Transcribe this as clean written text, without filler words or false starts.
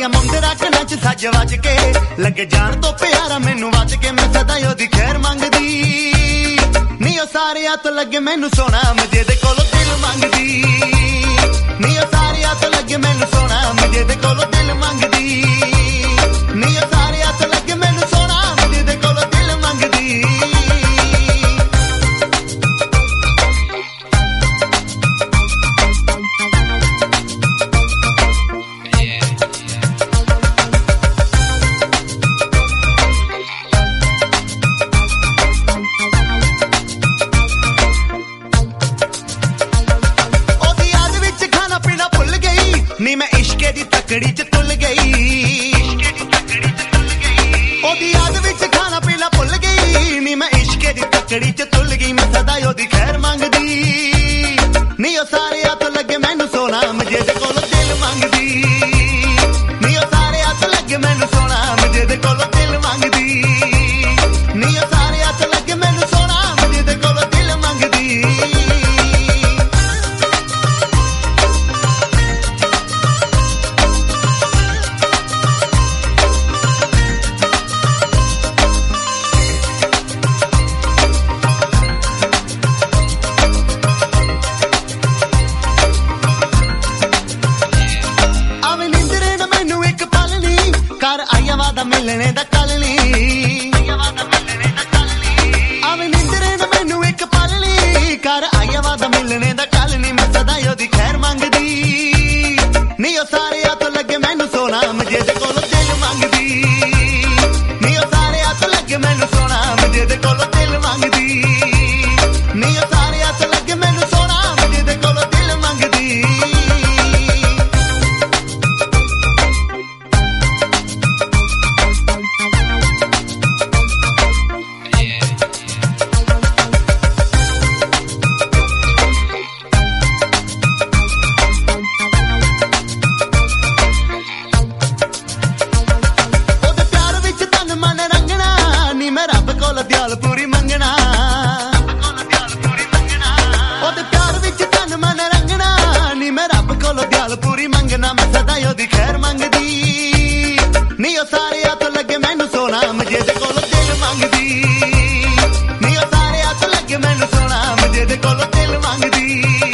ਦੀਆਂ ਮੁੰਦਰਾ ਕਨਾਂ ਚ ਸੱਜ ਵੱਜ ਕੇ ਲੱਗੇ ਜਾਣ ਤੋਂ ਪਿਆਰਾ ਮੈਨੂੰ ਵੱਜ ਕੇ ਮੈਂ ਸਦਾ ਉਹਦੀ ਖੈਰ ਮੰਗਦੀ ਨੀ ਉਹ ਸਾਰਿਆਂ ਤੋਂ ਲੱਗੇ ਮੈਨੂੰ ਸੋਹਣਾ ਮਜੇ ਦੇ ਕੋਲੋਂ ਦਿਲ ਮੰਗਦੀ ਨੀ ਉਹ ਸਾਰਿਆਂ ਤੋਂ ਲੱਗੇ ਮੈਨੂੰ ਸੋਹਣਾ ਮਜੇ ਦੇ ਕੋਲੋਂ ਦਿਲ ਮੰਗਦੀ ਨੀ ਉਹ ਸਾਰਿਆਂ ਤੋਂ ਲੱਗੇ ਮੈਨੂੰ ਸੋਹਣਾ ਮਜੇ ਦੇ ਕੋਲੋਂ ਦਿਲ ਮੰਗਦੀ ਨੀ ਮੈਂ ਇਸ਼ਕੇ ਦੀ ਤਕੜੀ ਚ ਤੁੱਲ ਗਈ ਉਹਦੀ ਯਾਦ ਵਿੱਚ ਖਾਣਾ ਪੀਣਾ ਭੁੱਲ ਗਈ ਨੀ ਮੈਂ ਇਸ਼ਕੇ ਦੀ ਤਕੜੀ ਚ ਤੁੱਲ ਗਈ ਮੈਂ ਸਦਾ ਉਹਦੀ ਖੈਰ ਮੰਗਦੀ ਨੀ ਉਹ ਸਾਰਿਆਂ ਤੋਂ ਲੱਗੇ ਮੈਨੂੰ ਸੋਹਣਾ ਮਜੇ ਦੇ ਕੋਲੋਂ ਦਿਲ ਮੰਗਦੀ ਨੀ ਉਹ ਸਾਰਿਆਂ ਤੋਂ ਲੱਗੇ ਮੈਨੂੰ ਸੋਹਣਾ ਮਜੇ ਦੇ ਕੋਲੋਂ ਦਿਲ ਮੰਗਦੀ ਨੀ ਉਹ ਸਾਰਿਆਂ ਤੋਂ ਲੱਗੇ ਮੈਨੂੰ ਸੋਹਣਾ ਮਜੇ ਦੇ ਕੋਲੋਂ ਦਿਲ ਮੰਗਦੀ ਮਿਲਣੇ ਦਾ ਕੱਲ ਨੀ ਆਵੇਂ ਨਿੰਦਰੇ ਨਾ ਮੈਨੂੰ ਇੱਕ ਪਲ ਨੀ ਕਰ ਆਇਆ ਵਾਦਾ ਮਿਲਣੇ ਦਾ ਕੱਲ ਨੀ ਮੈਂ ਸਦਾ ਉਹਦੀ ਖੈਰ ਮੰਗਦੀ ਨੀ ਉਹ ਸਾਰਿਆਂ ਤੋਂ ਲੱਗੇ ਮੈਨੂੰ ਸੋਹਣਾ ਮਜੇ ਦੇ ਕੋਲੋਂ ਦਿਲ ਮੰਗਦੀ ਨੀ ਉਹ ਸਾਰਿਆਂ ਤੋਂ ਲੱਗੇ ਮੈਨੂੰ ਸੋਹਣਾ ਮਜੇ ਦੇ ਕੋਲੋਂ ਦਿਲ ਮੰਗਦੀ ਨੀ ਉਹ ਸਾਰਿਆਂ ਤੋਂ ਲੱਗੇ ਮੈਨੂੰ ਸੋਹਣਾ ਮਜੇ ਦੇ ਕੋਲੋਂ ਦਿਲ ਮੰਗਦੀ ਦਿਆਲ ਪੂਰੀ ਮੰਗਣਾ ਉਹਦੇ ਪਿਆਰ ਵਿੱਚ ਤਨ ਮਨ ਰੰਗਣਾ ਨੀ ਮੈਂ ਰੱਬ ਕੋਲੋਂ ਦਿਆਲ ਪੂਰੀ ਮੰਗਣਾ ਮੈਂ ਸਦਾ ਉਹਦੀ ਖੈਰ ਮੰਗਦੀ ਨੀ ਉਹ ਸਾਰਿਆਂ ਤੋਂ ਲੱਗੇ ਮੈਨੂੰ ਸੋਹਣਾ ਮਜੇ ਦੇ ਕੋਲੋਂ ਦਿਲ ਮੰਗਦੀ ਨੀ ਉਹ ਸਾਰਿਆਂ ਤੋਂ ਲੱਗੇ ਮੈਨੂੰ ਸੋਹਣਾ ਮਜੇ ਦੇ ਕੋਲੋਂ ਦਿਲ ਮੰਗਦੀ